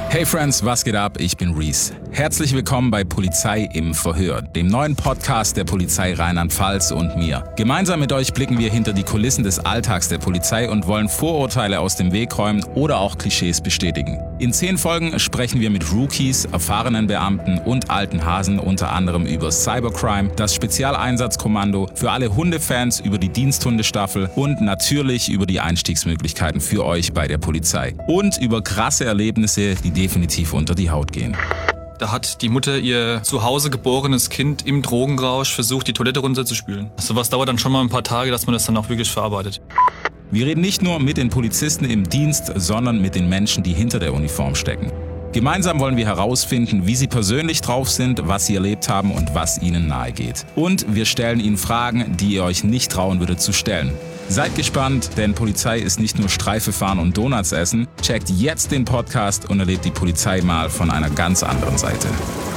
Hey Friends, was geht ab? Ich bin Reese. Herzlich willkommen bei Polizei im Verhör, dem neuen Podcast der Polizei Rheinland-Pfalz und mir. Gemeinsam mit euch blicken wir hinter die Kulissen des Alltags der Polizei und wollen Vorurteile aus dem Weg räumen oder auch Klischees bestätigen. In 10 Folgen sprechen wir mit Rookies, erfahrenen Beamten und alten Hasen unter anderem über Cybercrime, das Spezialeinsatzkommando, für alle Hundefans über die Diensthundestaffel und natürlich über die Einstiegsmöglichkeiten für euch bei der Polizei. Und über krasse Erlebnisse, die definitiv unter die Haut gehen. Da hat die Mutter ihr zu Hause geborenes Kind im Drogenrausch versucht, die Toilette runterzuspülen. Sowas dauert dann schon mal ein paar Tage, dass man das dann auch wirklich verarbeitet. Wir reden nicht nur mit den Polizisten im Dienst, sondern mit den Menschen, die hinter der Uniform stecken. Gemeinsam wollen wir herausfinden, wie sie persönlich drauf sind, was sie erlebt haben und was ihnen nahe geht. Und wir stellen ihnen Fragen, die ihr euch nicht trauen würdet zu stellen. Seid gespannt, denn Polizei ist nicht nur Streife fahren und Donuts essen. Checkt jetzt den Podcast und erlebt die Polizei mal von einer ganz anderen Seite.